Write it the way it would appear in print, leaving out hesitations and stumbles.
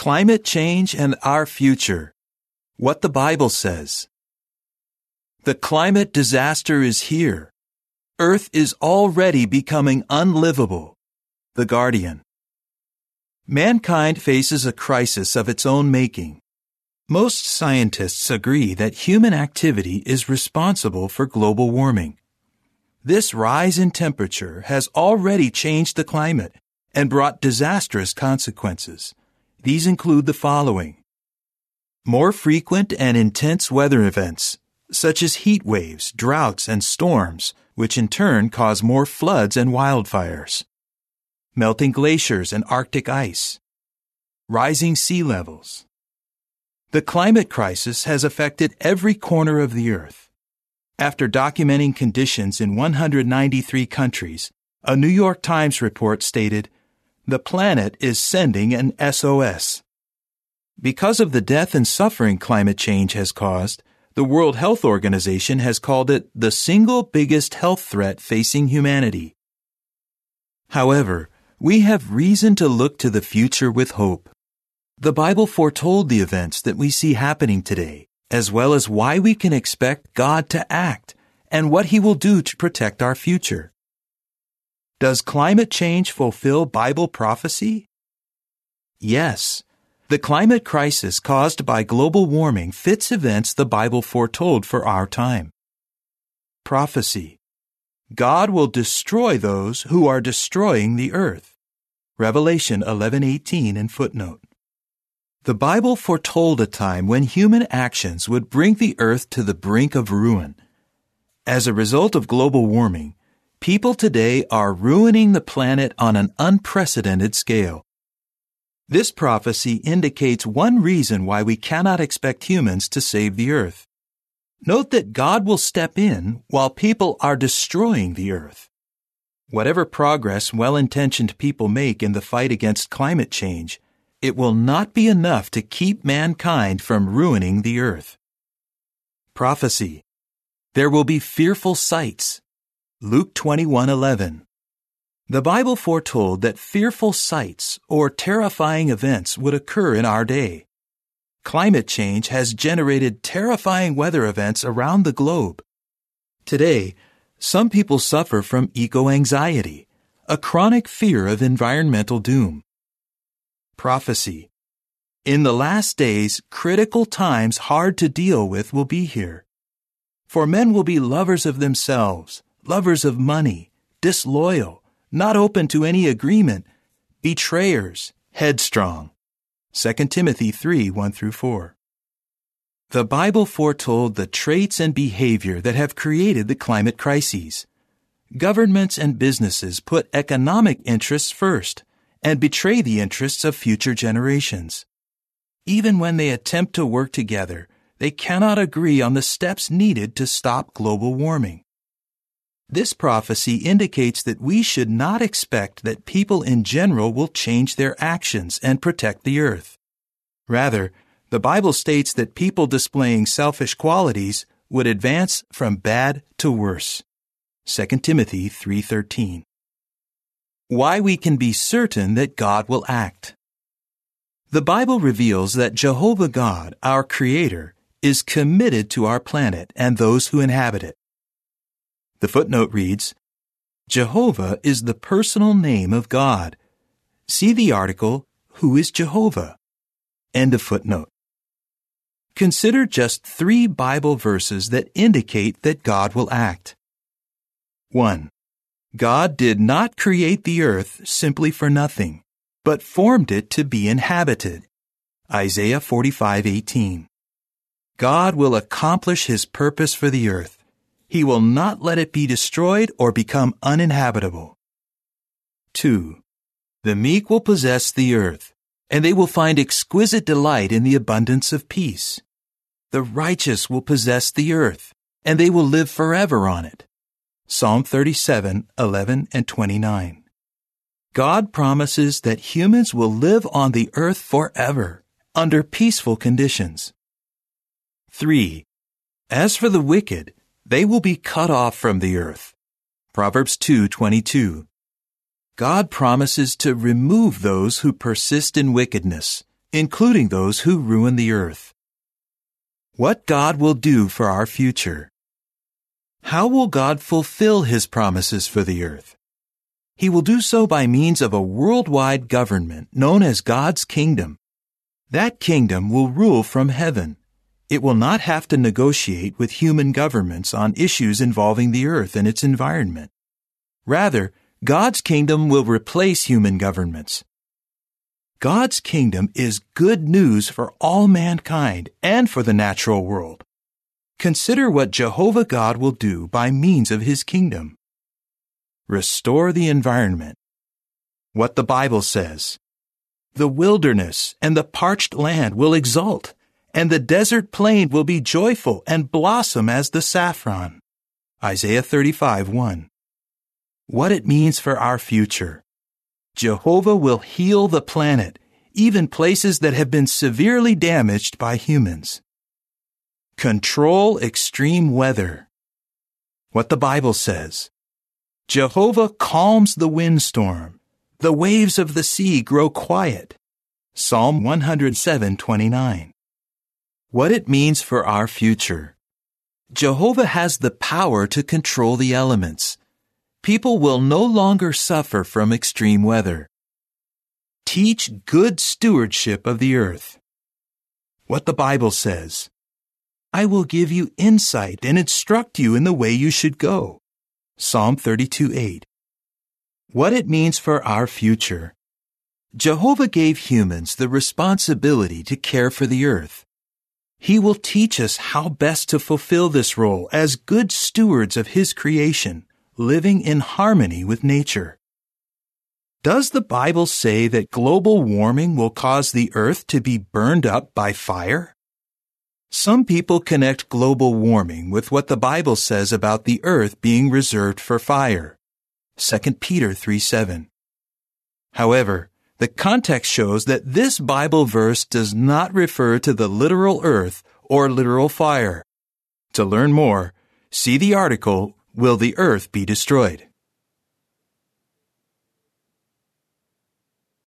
Climate change and our future. What the Bible says. The climate disaster is here. Earth is already becoming unlivable. The Guardian. Mankind faces a crisis of its own making. Most scientists agree that human activity is responsible for global warming. This rise in temperature has already changed the climate and brought disastrous consequences. These include the following: more frequent and intense weather events, such as heat waves, droughts, and storms, which in turn cause more floods and wildfires. Melting glaciers and Arctic ice. Rising sea levels. The climate crisis has affected every corner of the earth. After documenting conditions in 193 countries, a New York Times report stated, "The planet is sending an SOS." Because of the death and suffering climate change has caused, the World Health Organization has called it the single biggest health threat facing humanity. However, we have reason to look to the future with hope. The Bible foretold the events that we see happening today, as well as why we can expect God to act and what He will do to protect our future. Does climate change fulfill Bible prophecy? Yes. The climate crisis caused by global warming fits events the Bible foretold for our time. Prophecy. God will destroy those who are destroying the earth. Revelation 11:18 and footnote. The Bible foretold a time when human actions would bring the earth to the brink of ruin. As a result of global warming, people today are ruining the planet on an unprecedented scale. This prophecy indicates one reason why we cannot expect humans to save the earth. Note that God will step in while people are destroying the earth. Whatever progress well-intentioned people make in the fight against climate change, it will not be enough to keep mankind from ruining the earth. Prophecy. There will be fearful sights. Luke 21:11. The Bible foretold that fearful sights or terrifying events would occur in our day. Climate change has generated terrifying weather events around the globe. Today, some people suffer from eco-anxiety, a chronic fear of environmental doom. Prophecy. In the last days, critical times hard to deal with will be here. For men will be lovers of themselves, lovers of money, disloyal, not open to any agreement, betrayers, headstrong. 2 Timothy 3:1-4. The Bible foretold the traits and behavior that have created the climate crises. Governments and businesses put economic interests first and betray the interests of future generations. Even when they attempt to work together, they cannot agree on the steps needed to stop global warming. This prophecy indicates that we should not expect that people in general will change their actions and protect the earth. Rather, the Bible states that people displaying selfish qualities would advance from bad to worse. 2 Timothy 3:13. Why we can be certain that God will act. The Bible reveals that Jehovah God, our Creator, is committed to our planet and those who inhabit it. The footnote reads, Jehovah is the personal name of God. See the article, Who is Jehovah? End of footnote. Consider just 3 Bible verses that indicate that God will act. 1. God did not create the earth simply for nothing, but formed it to be inhabited. Isaiah 45:18. God will accomplish His purpose for the earth. He will not let it be destroyed or become uninhabitable. 2. The meek will possess the earth, and they will find exquisite delight in the abundance of peace. The righteous will possess the earth, and they will live forever on it. Psalm 37:11-29. God promises that humans will live on the earth forever, under peaceful conditions. 3. As for the wicked, they will be cut off from the earth. Proverbs 2:22. God promises to remove those who persist in wickedness, including those who ruin the earth. What God will do for our future. How will God fulfill His promises for the earth? He will do so by means of a worldwide government known as God's kingdom. That kingdom will rule from heaven. It will not have to negotiate with human governments on issues involving the earth and its environment. Rather, God's kingdom will replace human governments. God's kingdom is good news for all mankind and for the natural world. Consider what Jehovah God will do by means of His kingdom. Restore the environment. What the Bible says. The wilderness and the parched land will exult, and the desert plain will be joyful and blossom as the saffron. Isaiah 35:1. What it means for our future. Jehovah will heal the planet, even places that have been severely damaged by humans. Control extreme weather. What the Bible says. Jehovah calms the windstorm. The waves of the sea grow quiet. Psalm 107:29. What it means for our future. Jehovah has the power to control the elements. People will no longer suffer from extreme weather. Teach good stewardship of the earth. What the Bible says. I will give you insight and instruct you in the way you should go. Psalm 32:8. What it means for our future. Jehovah gave humans the responsibility to care for the earth. He will teach us how best to fulfill this role as good stewards of His creation, living in harmony with nature. Does the Bible say that global warming will cause the earth to be burned up by fire? Some people connect global warming with what the Bible says about the earth being reserved for fire. 2 Peter 3:7. However, the context shows that this Bible verse does not refer to the literal earth or literal fire. To learn more, see the article, Will the Earth Be Destroyed?